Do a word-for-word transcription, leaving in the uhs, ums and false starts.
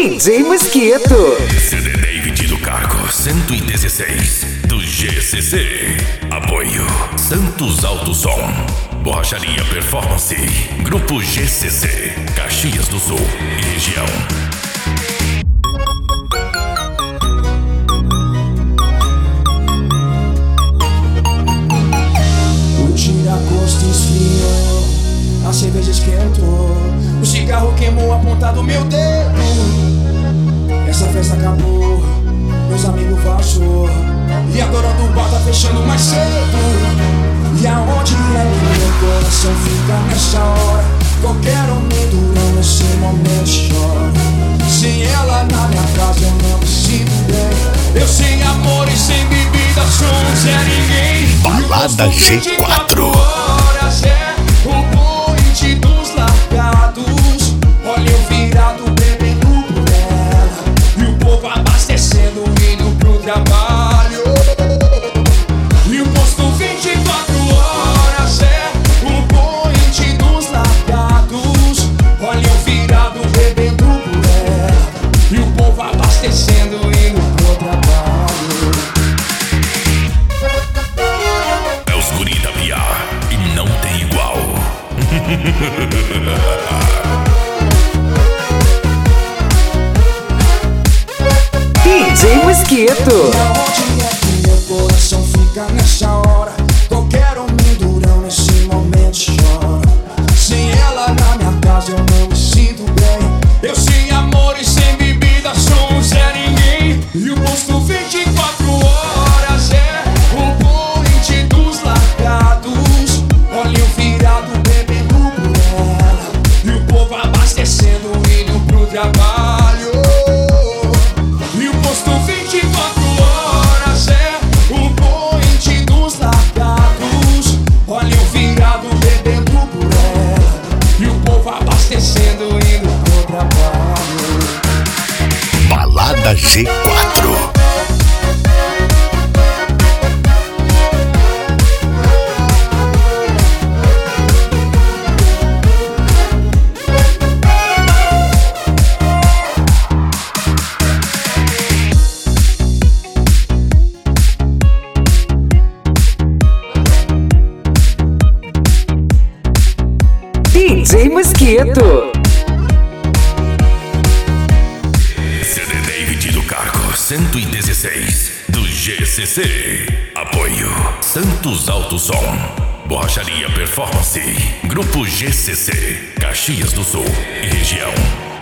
D J Mosquito. C D David do Cargo cento e dezesseis do G C C. Apoio Santos Alto Som, Borracharia Performance, Grupo G C C, Caxias do Sul e região. O tira-gosto esfriou, a cerveja esquentou, o cigarro queimou a ponta do meu dedo. Essa festa acabou, meus amigos vazou, e agora o bar tá fechando mais cedo. E aonde é que meu coração fica nessa hora? Qualquer homem durante esse momento chora. Sem ela na minha casa eu não me sinto bem. Eu sem amor e sem bebida sou um Zé Ninguém. Balada G quatro. Horas é o point dos largados. Olha eu virado bebendo por ela, e o povo abastecendo indo pro trabalho. E o posto vinte e quatro horas é o point dos largados. Olha eu virado bebendo por ela, e o povo abastecendo indo pro trabalho. É os guri da Pia e não tem igual. D J Mosquito. E aonde é que meu coração fica nessa hora? Qualquer homem durão nesse momento chora. Sem ela na minha casa eu não me sinto bem. Eu sem amor e sem bebida sou um Zé Ninguém. E o posto vinte e quatro horas é o point dos largados. Olha eu virado bebendo por ela, e o povo abastecendo indo pro trabalho. E o posto vinte e quatro horas é o point dos largados. Olha eu virado bebendo por ela, e o povo abastecendo indo pro trabalho. Balada G quatro. D J Mosquito. C D David do Cargo cento e dezesseis do G C C. Apoio Santos Alto Som, Borracharia Performance, Grupo G C C, Caxias do Sul e região.